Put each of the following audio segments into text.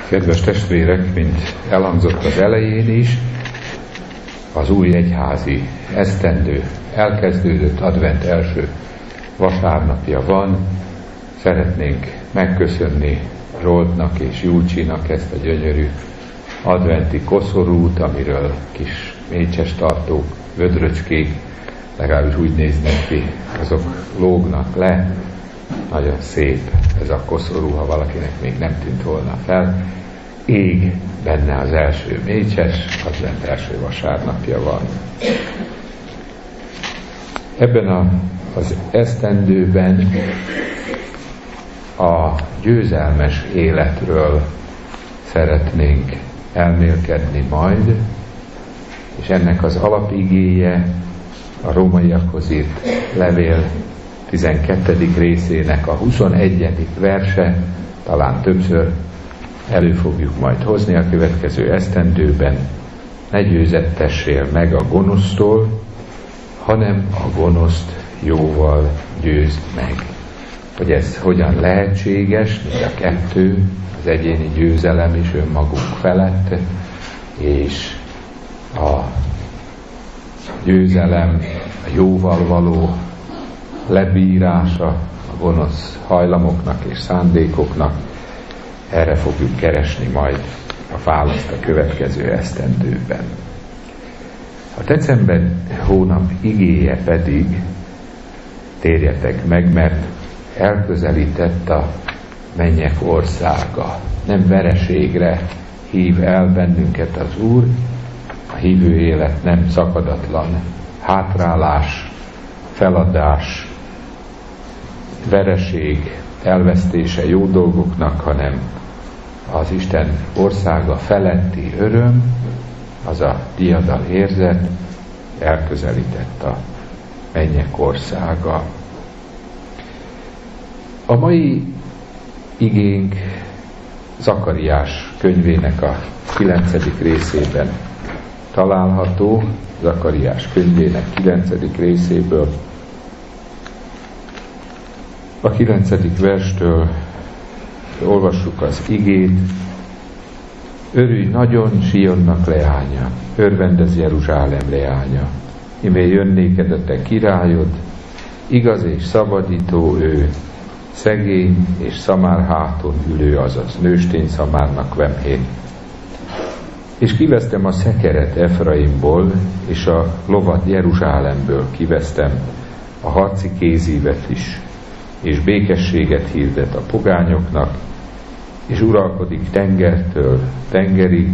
Kedves testvérek, mint elhangzott az elején is, az új egyházi esztendő elkezdődött, advent első vasárnapja van. Szeretnénk megköszönni Zsoltnak és Júlcsinak ezt a gyönyörű adventi koszorút, amiről kis mécses tartók, vödröcskék, legalábbis úgy néznek ki, azok lógnak le. Nagyon szép ez a koszorú, ha valakinek még nem tűnt volna fel. Ég benne az első mécses, advent első vasárnapja van. Ebben az esztendőben a győzelmes életről szeretnénk elmélkedni majd, és ennek az alapigéje a rómaiakhoz írt levél 12. részének a 21. verse, talán többször elő fogjuk majd hozni a következő esztendőben. Ne győzettessél meg a gonosztól, hanem a gonoszt jóval győzd meg. Hogy ez hogyan lehetséges, mind a kettő, az egyéni győzelem is önmagunk felett, és a győzelem, a jóval való lebírása a gonosz hajlamoknak és szándékoknak. Erre fogjuk keresni majd a választ a következő esztendőben. A december hónap igéje pedig, térjetek meg, mert elközelített a mennyek országa. Nem vereségre hív el bennünket az Úr, a hívő élet nem szakadatlan hátrálás, feladás, vereség, elvesztése jó dolgoknak, hanem az Isten országa feletti öröm, az a diadal érzet, elközelített a mennyek országa. A mai igénk Zakariás könyvének a 9. részében található, Zakariás könyvének 9. részéből. A 9. verstől olvassuk az igét. Örülj nagyon Sionnak leánya, örvendez Jeruzsálem leánya, ime jön néked a te királyod, igaz és szabadító ő, szegény és szamár háton ülő, azaz nőstény szamárnak vemhén. És kivesztem a szekeret Efraimból, és a lovat Jeruzsálemből kivesztem, a harci kézívet is, és békességet hirdet a pogányoknak, és uralkodik tengertől tengerig,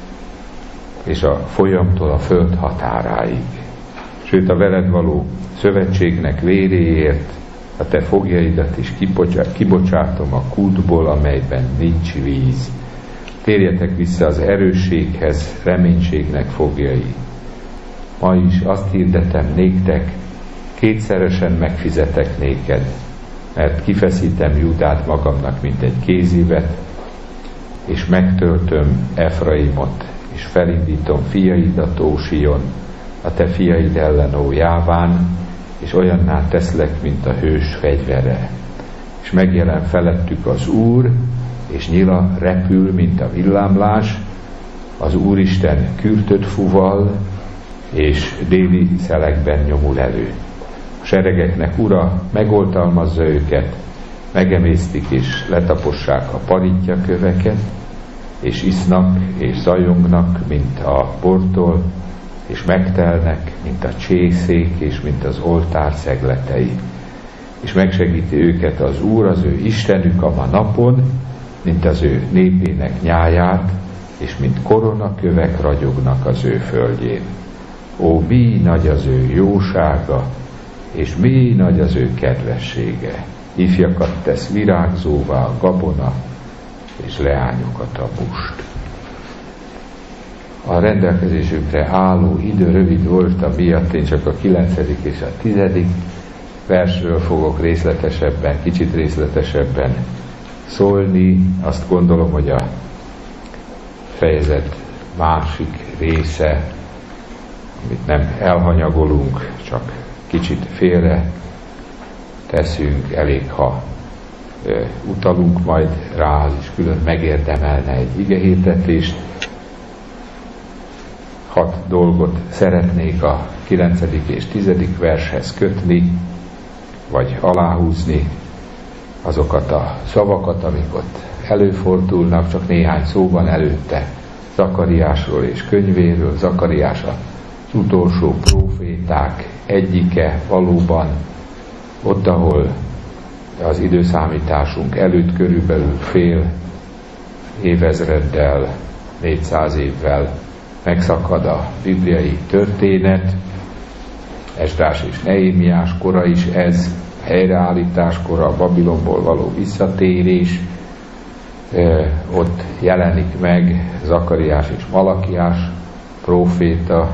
és a folyamtól a föld határáig. Sőt, a veled való szövetségnek véréért a te fogjaidat is kibocsátom a kútból, amelyben nincs víz. Térjetek vissza az erősséghez, reménységnek fogjai. Ma is azt hirdetem néktek, kétszeresen megfizetek néked, mert kifeszítem Júdát magamnak, mint egy kézívet, és megtöltöm Efraimot, és felindítom fiaidat, ó Sion, a te fiaid ellen, ó Jáván, és olyanná teszlek, mint a hős fegyvere. És megjelen felettük az Úr, és nyila repül, mint a villámlás, az Úristen kürtöt fuval, és déli szelekben nyomul elő. A seregeknek Ura megoltalmazza őket, megemésztik és letapossák a paritjaköveket, és isznak és zajongnak, mint a bortól, és megtelnek, mint a csészék, és mint az oltár szegletei. És megsegíti őket az Úr, az ő Istenük a ma napon, mint az ő népének nyáját, és mint koronakövek ragyognak az ő földjén. Ó, mi nagy az ő jósága, és mi nagy az ő kedvessége. Ifjakat tesz virágzóvá a gabona, és leányokat a must. A rendelkezésükre álló idő rövid volt, miatt én csak a 9. és a 10. versről fogok kicsit részletesebben szólni. Azt gondolom, hogy a fejezet másik része, amit nem elhanyagolunk, csak kicsit félre teszünk, elég, ha utalunk majd rá, az is külön megérdemelne egy igehirdetést. 6 dolgot szeretnék a 9. és 10. vershez kötni, vagy aláhúzni azokat a szavakat, amik ott előfordulnak, csak néhány szóban előtte Zakariásról és könyvéről. Zakariás az utolsó próféták egyike, valóban ott, ahol az időszámításunk előtt körülbelül fél évezreddel, 400 évvel megszakad a bibliai történet. Esdrás és Nehémiás kora is ez, a helyreállítás kora, a Babilonból való visszatérés. Ott jelenik meg Zakariás és Malakiás próféta,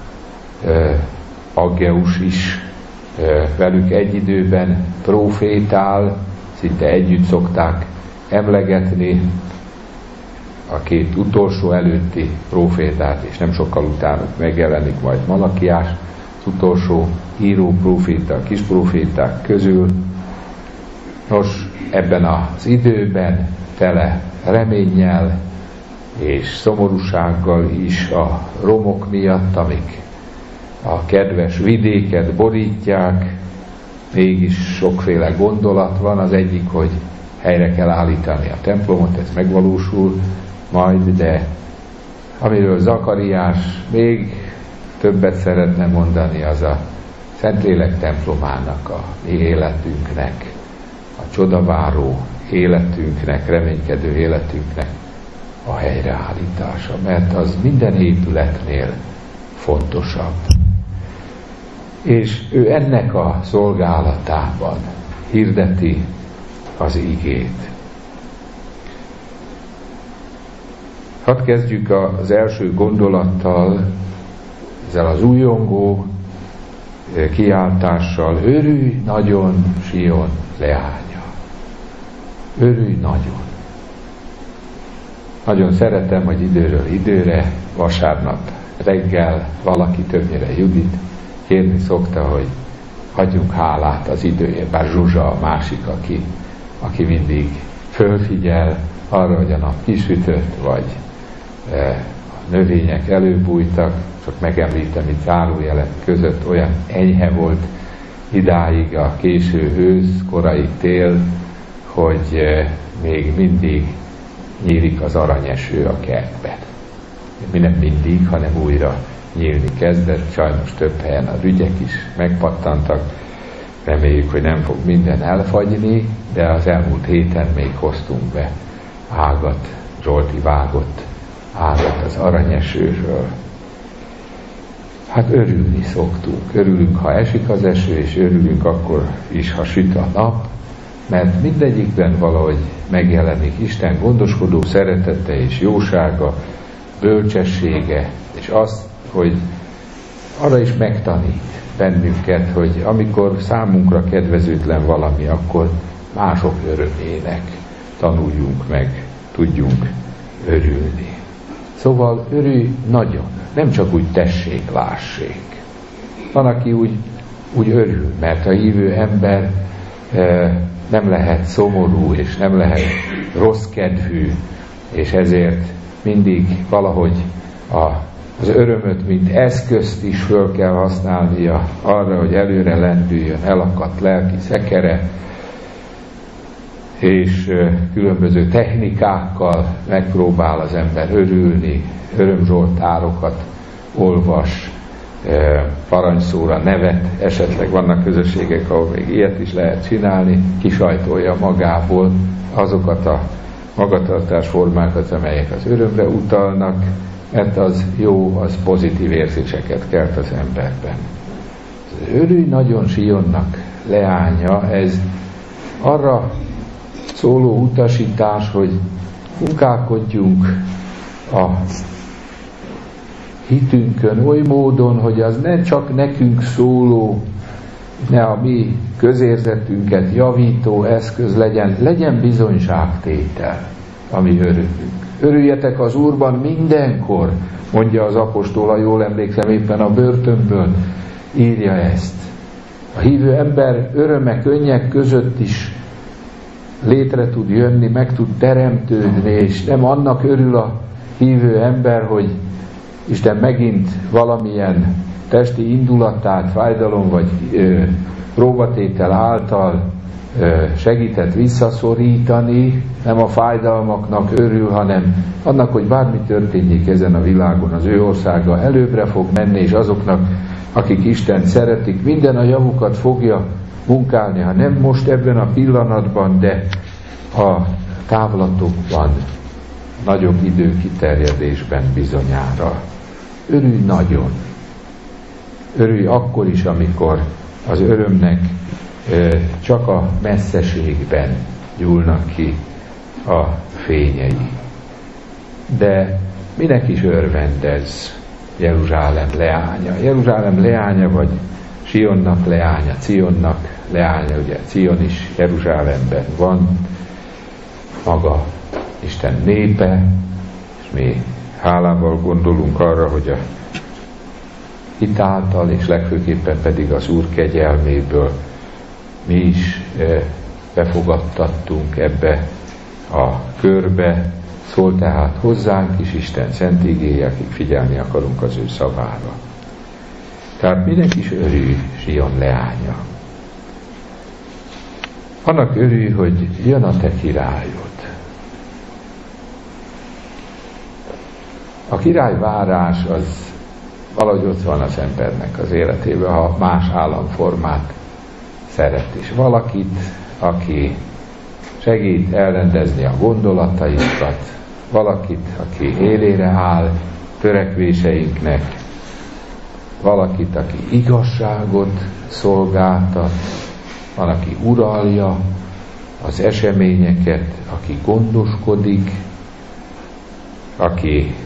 Aggeus is velük egy időben prófétál, szinte együtt szokták emlegetni a 2 utolsó előtti prófétát, és nem sokkal utánuk megjelenik majd Malakiás, az utolsó író próféta, kis próféták közül. Nos, ebben az időben tele reménnyel és szomorúsággal is a romok miatt, amik a kedves vidéket borítják, mégis sokféle gondolat van. Az egyik, hogy helyre kell állítani a templomot, ez megvalósul majd, de amiről Zakariás még többet szeretne mondani, az a Szentlélek templomának, a mi életünknek, a csodaváró életünknek, reménykedő életünknek a helyreállítása, mert az minden épületnél fontosabb. És ő ennek a szolgálatában hirdeti az igét. Hadd kezdjük az első gondolattal, ezzel az újongó kiáltással: örülj nagyon, Sion leánya! Örülj nagyon! Nagyon szeretem, hogy időről időre, vasárnap reggel valaki, többnyire Judit, kérni szokta, hogy adjunk hálát az időért, bár Zsuzsa a másik, aki mindig fölfigyel arra, hogy a nap kisütött, vagy a növények előbújtak. Csak megemlítem, itt zárójelek között olyan enyhe volt idáig a késő ősz, korai tél, hogy még mindig nyílik az aranyeső a kertben. Mi nem mindig, hanem újra nyílni kezdett, sajnos több helyen a rügyek is megpattantak. Reméljük, hogy nem fog minden elfagyni, de az elmúlt héten még hoztunk be ágat, Zsolti vágott ágat az aranyesőről. Hát örülni szoktunk. Örülünk, ha esik az eső, és örülünk akkor is, ha süt a nap, mert mindegyikben valahogy megjelenik Isten gondoskodó szeretete és jósága, bölcsessége, és azt, hogy arra is megtanít bennünket, hogy amikor számunkra kedvezőtlen valami, akkor mások örömének tanuljunk meg, tudjunk örülni. Szóval örülj nagyon, nem csak úgy tessék, lássék. Van, aki úgy örül, mert a hívő ember nem lehet szomorú, és nem lehet rossz kedvű, és ezért mindig valahogy az örömöt, mint eszközt is föl kell használnia arra, hogy előre lendüljön elakadt lelki szekere, és különböző technikákkal megpróbál az ember örülni, örömzsoltárokat olvas, parancsszóra nevet, esetleg vannak közösségek, ahol még ilyet is lehet csinálni, kisajtolja magából azokat a magatartásformákat, amelyek az örömre utalnak, mert az jó, az pozitív érzéseket kelt az emberben. Örülj nagyon, Sionnak leánya, ez arra szóló utasítás, hogy munkálkodjunk a hitünkön oly módon, hogy az ne csak nekünk szóló, ne a mi közérzetünket javító eszköz legyen bizonyságtétel, ami örömünk. Örüljetek az Úrban mindenkor, mondja az apostol, ha jól emlékszem, éppen a börtönből írja ezt. A hívő ember öröme, könnyek között is létre tud jönni, meg tud teremtődni, és nem annak örül a hívő ember, hogy Isten megint valamilyen testi indulatát, fájdalom vagy próbatétel által segített visszaszorítani, nem a fájdalmaknak örül, hanem annak, hogy bármi történjék ezen a világon, az ő országa előbbre fog menni, és azoknak, akik Istent szeretik, minden a javukat fogja munkálni, ha nem most ebben a pillanatban, de a távlatokban, nagyobb időkiterjedésben bizonyára. Örülj nagyon. Örülj akkor is, amikor az örömnek csak a messzeségben gyúlnak ki a fényei. De minek is örvendez Jeruzsálem leánya? Jeruzsálem leánya, vagy Sionnak leánya, Cionnak leánya, ugye Cion is Jeruzsálemben van, maga Isten népe, és mi hálával gondolunk arra, hogy a hitáltal, és legfőképpen pedig az Úr kegyelméből mi is befogadtattunk ebbe a körbe, szól tehát hozzánk is Isten szent igéje, akik figyelni akarunk az ő szavára. Tehát minek is örülj, Sion leánya. Annak örülj, hogy jön a te királyod. A királyvárás az valahogy ott van az embernek az életében, ha más államformát szeret is. Valakit, aki segít elrendezni a gondolataikat, valakit, aki élére áll törekvéseinknek, valakit, aki igazságot szolgáltat, van, aki uralja az eseményeket, aki gondoskodik, aki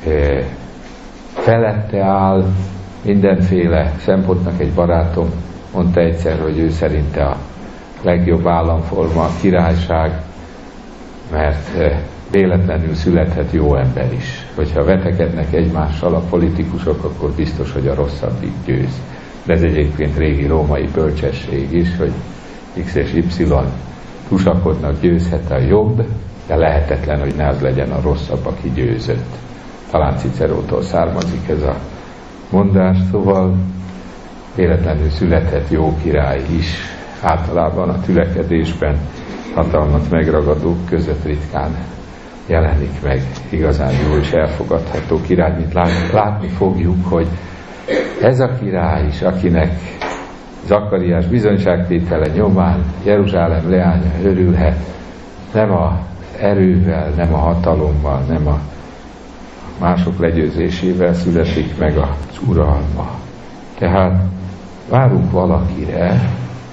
felette áll mindenféle szempontnak. Egy barátom mondta egyszer, hogy ő szerinte a legjobb államforma a királyság, mert véletlenül születhet jó ember is. Hogyha vetekednek egymással a politikusok, akkor biztos, hogy a rosszabbik győz. De ez egyébként régi római bölcsesség is, hogy X és Y tusakodnak, győzhet a jobb, de lehetetlen, hogy ne az legyen a rosszabb, aki győzött. Talán Cicerótól származik ez a mondás, szóval véletlenül születhet jó király is. Általában a tülekedésben hatalmat megragadók között ritkán jelenik meg igazán jó és elfogadható király, mint látni fogjuk, hogy ez a király is, akinek Zakariás bizonyságtétele nyomán Jeruzsálem leánya örülhet, nem az erővel, nem a hatalommal, nem a mások legyőzésével születik meg az uralma. Tehát várunk valakire,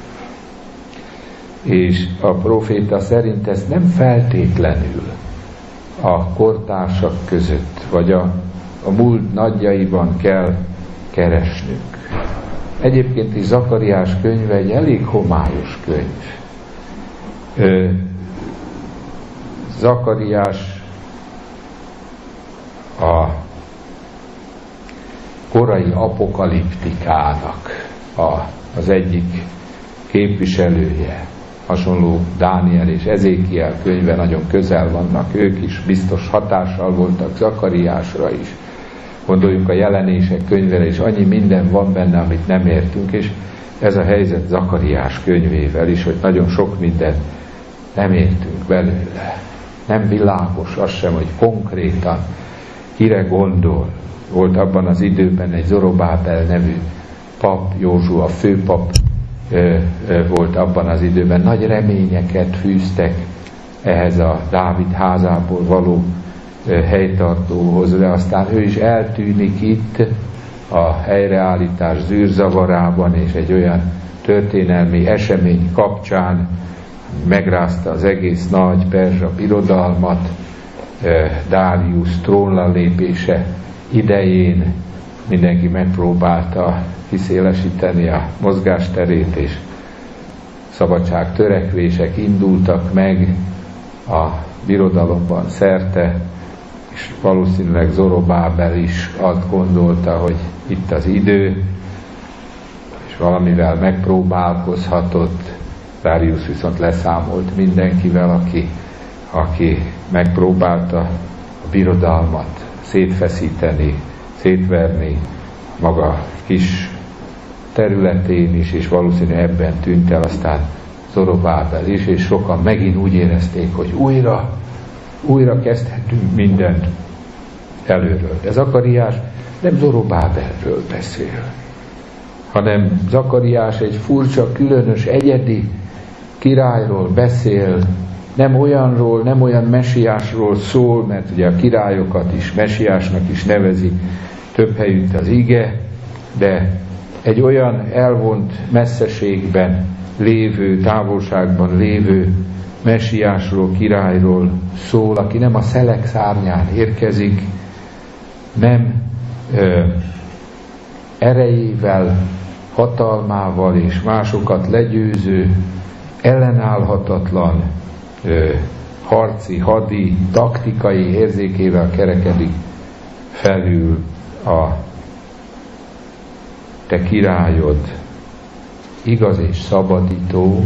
és a próféta szerint ezt nem feltétlenül a kortársak között, vagy a múlt nagyjaiban kell keresnünk. Egyébként is Zakariás könyve egy elég homályos könyv. Zakariás a korai apokaliptikának az egyik képviselője. Hasonló Dániel és Ezékiel könyve nagyon közel vannak, ők is biztos hatással voltak Zakariásra is. Gondoljunk a Jelenések könyvére, és annyi minden van benne, amit nem értünk, és ez a helyzet Zakariás könyvével is, hogy nagyon sok mindent nem értünk belőle. Nem világos az sem, hogy konkrétan kire gondol. Volt abban az időben egy Zorobábel nevű pap, Józsua főpap volt abban az időben. Nagy reményeket fűztek ehhez a Dávid házából való helytartóhoz, de aztán ő is eltűnik itt a helyreállítás zűrzavarában, és egy olyan történelmi esemény kapcsán megrázta az egész nagy perzsa birodalmat, Dárius trónra lépése idején mindenki megpróbálta kiszélesíteni a mozgásterét, és szabadság törekvések indultak meg a birodalomban szerte, és valószínűleg Zorobábel is azt gondolta, hogy itt az idő, és valamivel megpróbálkozhatott, Darius viszont leszámolt mindenkivel, aki megpróbálta a birodalmat szétfeszíteni, szétverni maga kis területén is, és valószínűleg ebben tűnt el aztán Zorobábel is, és sokan megint úgy érezték, hogy újra kezdhetünk mindent előről. De Zakariás nem Zorobábelről beszél, hanem Zakariás egy furcsa, különös, egyedi királyról beszél, nem olyan mesiásról szól, mert ugye a királyokat is mesiásnak is nevezi több helyütt az ige, de egy olyan elvont messzeségben lévő, távolságban lévő mesiásról, királyról szól, aki nem a szelek szárnyán érkezik, nem erejével, hatalmával és másokat legyőző, ellenállhatatlan harci, hadi, taktikai érzékével kerekedik felül a te királyod, igaz és szabadító.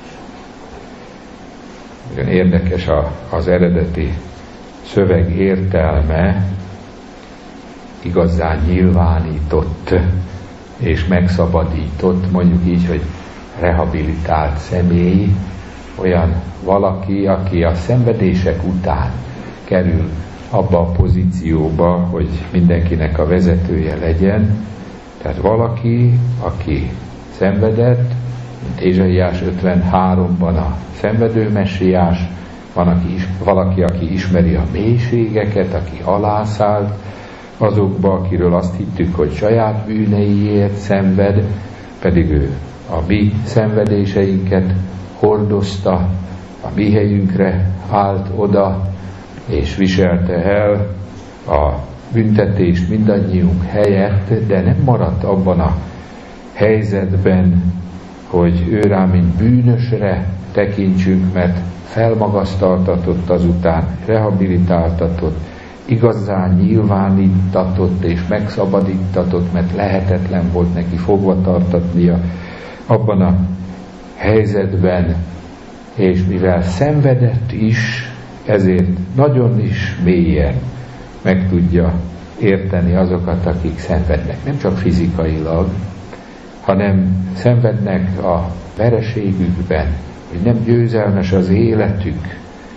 Érdekes az eredeti szöveg értelme, igazán nyilvánított és megszabadított, mondjuk így, hogy rehabilitált személy, olyan valaki, aki a szenvedések után kerül abba a pozícióba, hogy mindenkinek a vezetője legyen. Tehát valaki, aki szenvedett, mint Ézsaiás 53-ban a szenvedő messiás, valaki, aki ismeri a mélységeket, aki alászállt azokba, akiről azt hittük, hogy saját bűneiért szenved, pedig ő a mi szenvedéseinket hordozta, a mi helyünkre állt oda, és viselte el a büntetést mindannyiunk helyett, de nem maradt abban a helyzetben, hogy ő rá mint bűnösre tekintsünk, mert felmagasztaltatott azután, rehabilitáltatott, igazán nyilvánítatott és megszabadítatott, mert lehetetlen volt neki fogva tartatnia abban a helyzetben, és mivel szenvedett is, ezért nagyon is mélyen meg tudja érteni azokat, akik szenvednek. Nem csak fizikailag, hanem szenvednek a vereségükben, hogy nem győzelmes az életük.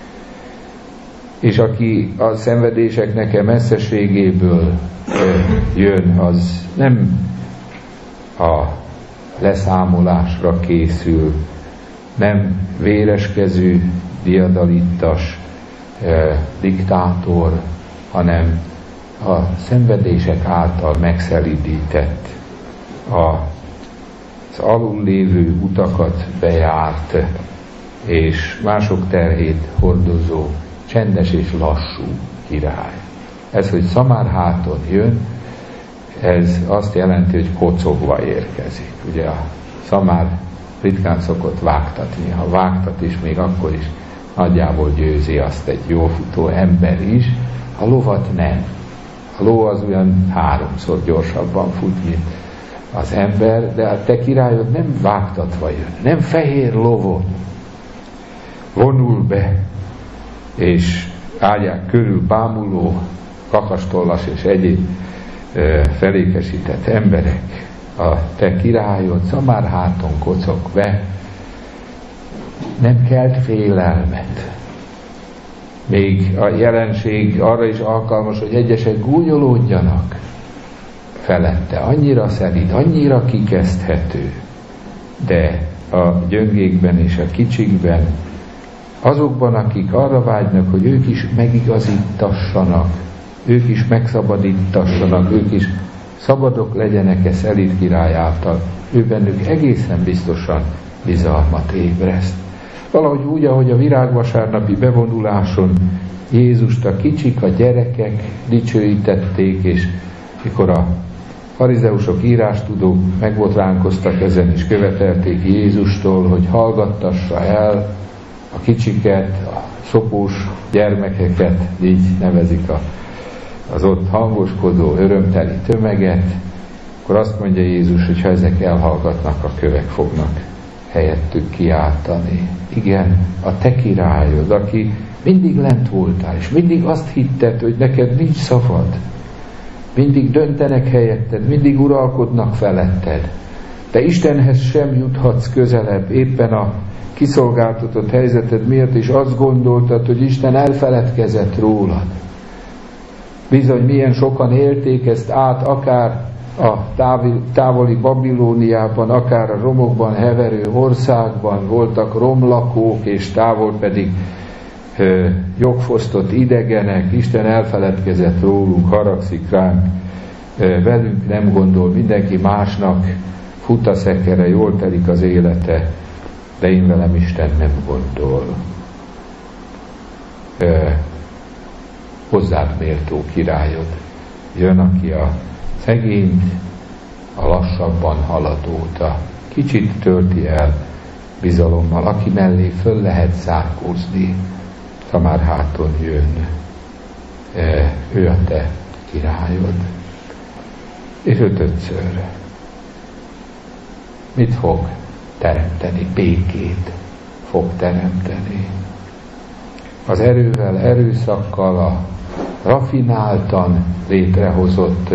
És aki a szenvedéseknek a messzeségéből jön, az nem a leszámolásra készül, nem véreskezű, diadalittas diktátor, hanem a szenvedések által megszelídített, az alul lévő utakat bejárt, és mások terhét hordozó, csendes és lassú király. Ez, hogy szamárháton jön, ez azt jelenti, hogy kocogva érkezik. Ugye a szamár ritkán szokott vágtatni. Ha vágtat is, még akkor is nagyjából győzi azt egy jól futó ember is, a lovat nem. A ló az olyan 3-szor gyorsabban fut, mint az ember, de a te királyod nem vágtatva jön, nem fehér lovon vonul be, és ágyák körül bámuló, kakastollas és egyéb felékesített emberek. A te királyod szamárháton kocog be, nem kelt félelmet. Még a jelenség arra is alkalmas, hogy egyesek gúnyolódjanak felette. Annyira szelíd, annyira kikezdhető, de a gyöngékben és a kicsikben, azokban, akik arra vágynak, hogy ők is megigazítassanak, ők is megszabadítassanak, ők is szabadok legyenek szelíd király által, ő bennük egészen biztosan bizalmat ébreszt. Valahogy úgy, ahogy a virágvasárnapi bevonuláson Jézust a kicsik, a gyerekek dicsőítették, és mikor a farizeusok, írástudók megbotránkoztak ezen, és követelték Jézustól, hogy hallgattassa el a kicsiket, a szopós gyermekeket, így nevezik az ott hangoskodó, örömteli tömeget, akkor azt mondja Jézus, hogy ha ezek elhallgatnak, a kövek fognak helyettük kiáltani. Igen, a te királyod, aki mindig lent voltál, és mindig azt hitted, hogy neked nincs szavad. Mindig döntenek helyetted, mindig uralkodnak feletted. Te Istenhez sem juthatsz közelebb, éppen a kiszolgáltatott helyzeted miatt, és azt gondoltad, hogy Isten elfeledkezett rólad. Bizony, milyen sokan élték ezt át, akár a távoli Babilóniában, akár a romokban heverő országban voltak romlakók, és távol pedig jogfosztott idegenek. Isten elfeledkezett rólunk, haragszik ránk, velünk nem gondol, mindenki másnak fut a szekere, jól telik az élete, de én velem Isten nem gondol. Hozzád méltó királyod jön, aki a szegényt, a lassabban haladót, a kicsit tölti el bizalommal, aki mellé föl lehet zárkózni, ha már háton jön. Ő a te királyod. És ötödször mit fog teremteni? Békét fog teremteni. Az erővel, erőszakkal, a rafináltan létrehozott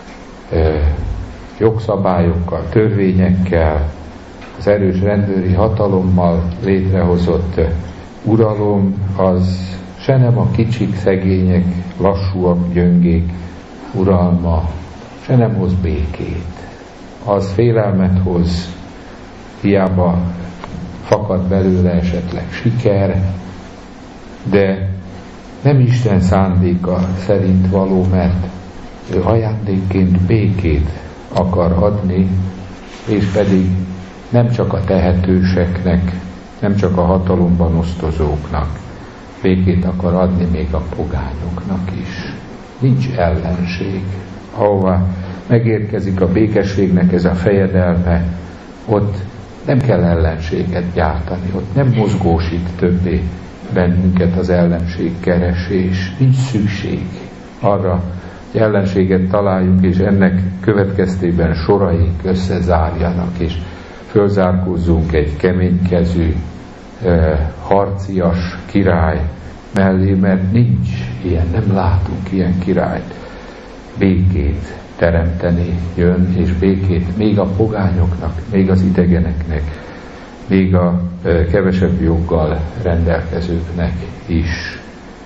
jogszabályokkal, törvényekkel, az erős rendőri hatalommal létrehozott uralom, az se nem a kicsik, szegények, lassúak, gyöngék uralma, se nem hoz békét. Az félelmet hoz, hiába fakad belőle esetleg siker, de nem Isten szándéka szerint való, mert ő ajándékként békét akar adni, és pedig nem csak a tehetőseknek, nem csak a hatalomban osztozóknak, békét akar adni még a pogányoknak is. Nincs ellenség. Ahová megérkezik a békességnek ez a fejedelme, ott nem kell ellenséget gyártani, ott nem mozgósít többé bennünket az ellenségkeresés. Nincs szükség arra, hogy ellenséget találjunk, és ennek következtében soraink összezárjanak, és fölzárkózzunk egy keménykezű, harcias király mellé, mert nincs ilyen, nem látunk ilyen királyt. Békét teremteni jön, és békét még a pogányoknak, még az idegeneknek, még a kevesebb joggal rendelkezőknek is.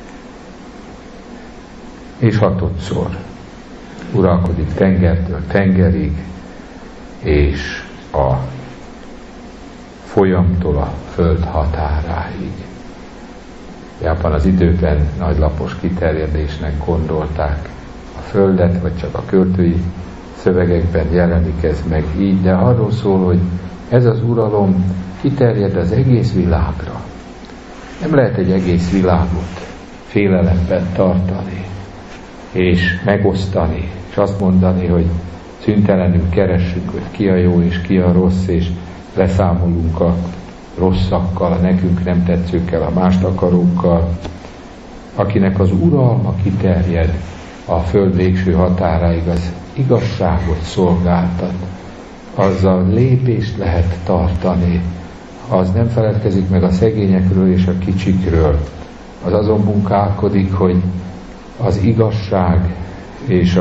És hatodszor uralkodik tengertől tengerig, és a folyamtól a föld határáig. Abban az időben nagylapos kiterjedésnek gondolták a földet, vagy csak a költői szövegekben jelenik ez meg így, de arról szól, hogy ez az uralom kiterjed az egész világra. Nem lehet egy egész világot félelemben tartani, és megosztani, és azt mondani, hogy szüntelenül keressük, hogy ki a jó és ki a rossz, és leszámolunk a rosszakkal, a nekünk nem tetszőkkel, a mást akarókkal. Akinek az uralma kiterjed a föld végső határáig, az igazságot szolgáltat, azzal lépést lehet tartani, az nem feledkezik meg a szegényekről és a kicsikről, az azon munkálkodik, hogy az igazság és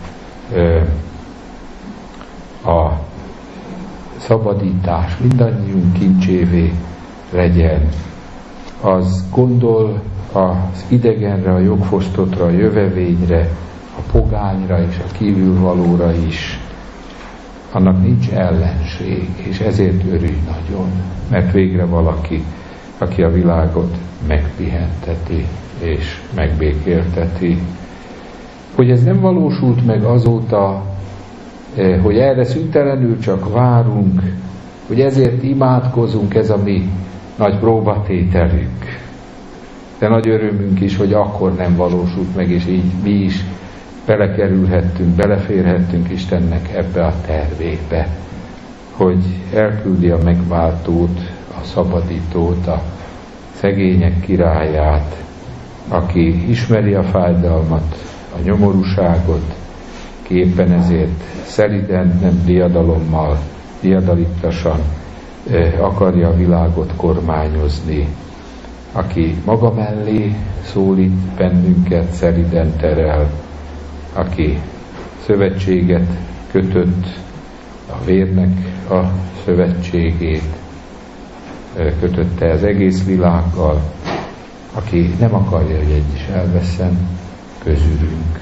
a szabadítás mindannyiunk kincsévé legyen. Az gondol az idegenre, a jogfosztottra, a jövevényre, a pogányra és a kívülvalóra is. Annak nincs ellenség, és ezért örülj nagyon, mert végre valaki, aki a világot megpihenteti és megbékélteti. Hogy ez nem valósult meg azóta, hogy erre szüntelenül csak várunk, hogy ezért imádkozunk, ez a mi nagy próbatételünk. De nagy örömünk is, hogy akkor nem valósult meg, és így mi is belekerülhettünk, beleférhettünk Istennek ebbe a tervébe, hogy elküldi a megváltót, a szabadítót, a szegények királyát, aki ismeri a fájdalmat, a nyomorúságot, ki éppen ezért szeliden, nem diadalommal, diadalittasan akarja a világot kormányozni, aki maga mellé szólít bennünket, szeliden terel, aki szövetséget kötött, a vérnek a szövetségét kötötte az egész világgal, aki nem akarja, hogy egy is elveszen közülünk.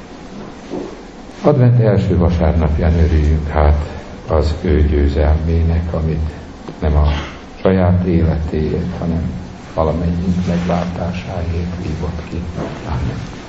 Advent első vasárnapján örüljünk hát az ő győzelmének, amit nem a saját életéért, hanem valamennyink megváltásáért hívott ki. Amen.